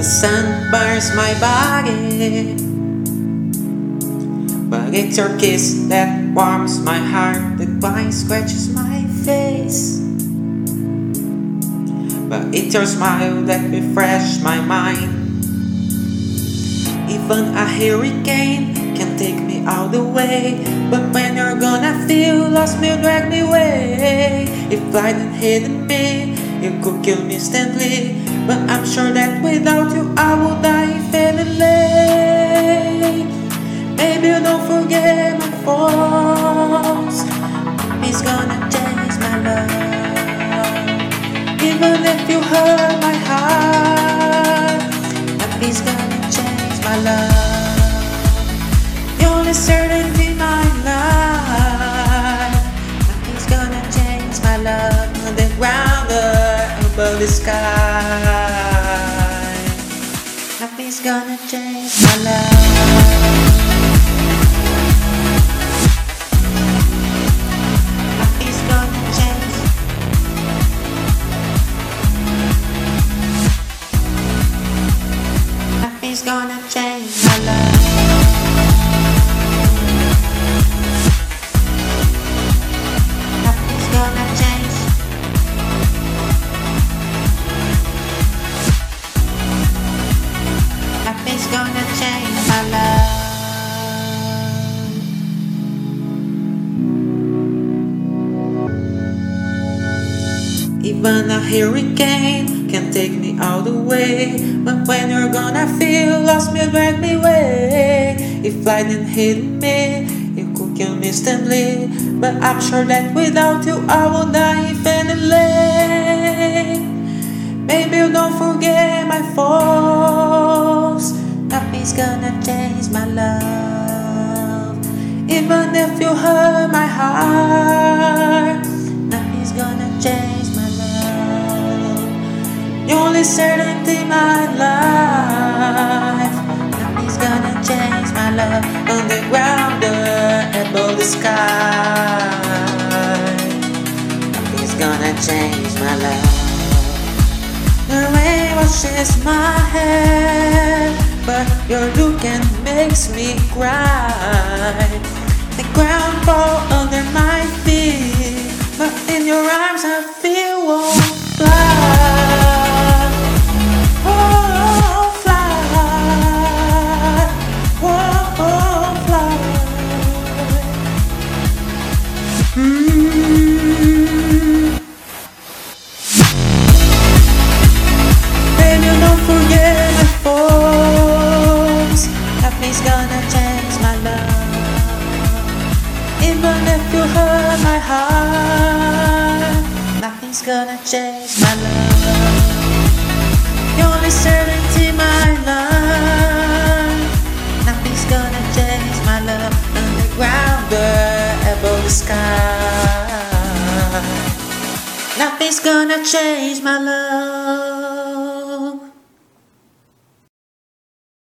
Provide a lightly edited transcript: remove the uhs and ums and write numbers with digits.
sun burns my body, but it's your kiss that warms my heart, that wine scratches my face. But it's your smile that refreshes my mind. Even a hurricane can take me all the way, but when you're gonna feel lost, me drag me away. If light had hidden me, you could kill me instantly, but I'm sure that without you I would die instantly. Maybe you don't forget my faults, it's gonna change my love. Even if you hurt my heart, nothing's gonna change my love. The only certainty in my life, nothing's gonna change my love. On the ground above the sky, nothing's gonna change my love. Nothing's gonna change my love. Nothing's gonna change. Nothing's gonna change my love. Even a hurricane can take me all the way, but when you're gonna feel lost, me drag me away. If lightning hit me, you could kill me instantly, but I'm sure that without you I will die infinitely. Maybe you don't forget my faults, nothing's gonna change my love. Even if you hurt my heart, nothing's gonna change my love. The only certainty in my life, nothing's gonna change my love. On the ground above the sky, nothing's gonna change my love. The rain washes my hair, but your look makes me cry. The ground falls under my feet, but in your arms I feel won't fly. Oh, fly. Oh, fly. Baby, don't forget my faults, nothing's gonna change my love. Even if you hurt my heart, nothing's gonna change my love. The only certainty in my life, nothing's gonna change my love. On the ground above the sky, nothing's gonna change my love.